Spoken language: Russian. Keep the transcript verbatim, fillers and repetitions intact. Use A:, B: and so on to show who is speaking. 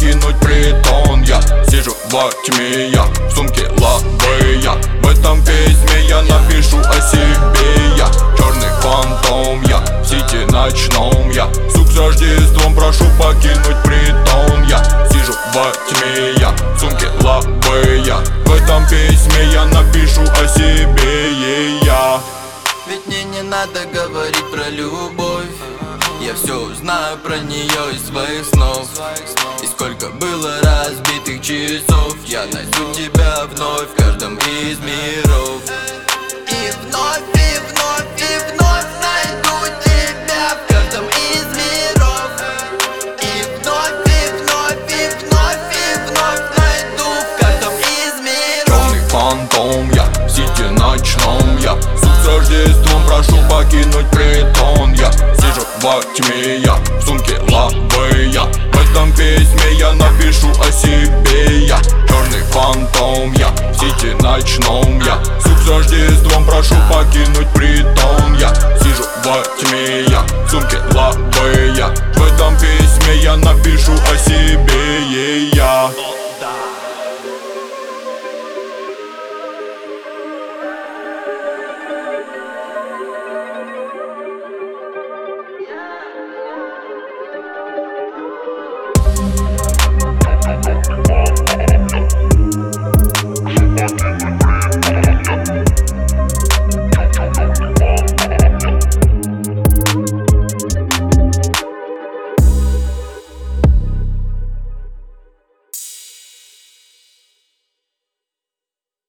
A: покинуть притон. Я сижу во тьме, я в сумке лавы, я в этом письме я напишу о себе. Я черный фантом, я в сети ночном. Я сук с Рождеством прошу покинуть притон. Я сижу во тьме, я в сумке лавы, я в этом письме я напишу о себе. Я
B: Ведь мне не надо говорить про любовь, я все знаю про нее из своих снов. И сколько было разбитых часов, я найду тебя вновь в каждом из миров. И вновь, и вновь, и вновь найду тебя в каждом из миров. И вновь, и вновь, и вновь, и вновь найду в каждом из миров.
A: черный фантом, я в сети ночном. Я сук с Рождеством прошу покинуть притон. Я сижу во тьме, я в сумке лавы, я в этом письме я напишу о себе. Я черный фантом, я в сети ночном. Я сук с Рождеством прошу покинуть притон. Я сижу во тьме, я в сумке лавы, я в этом письме я напишу о себе. Я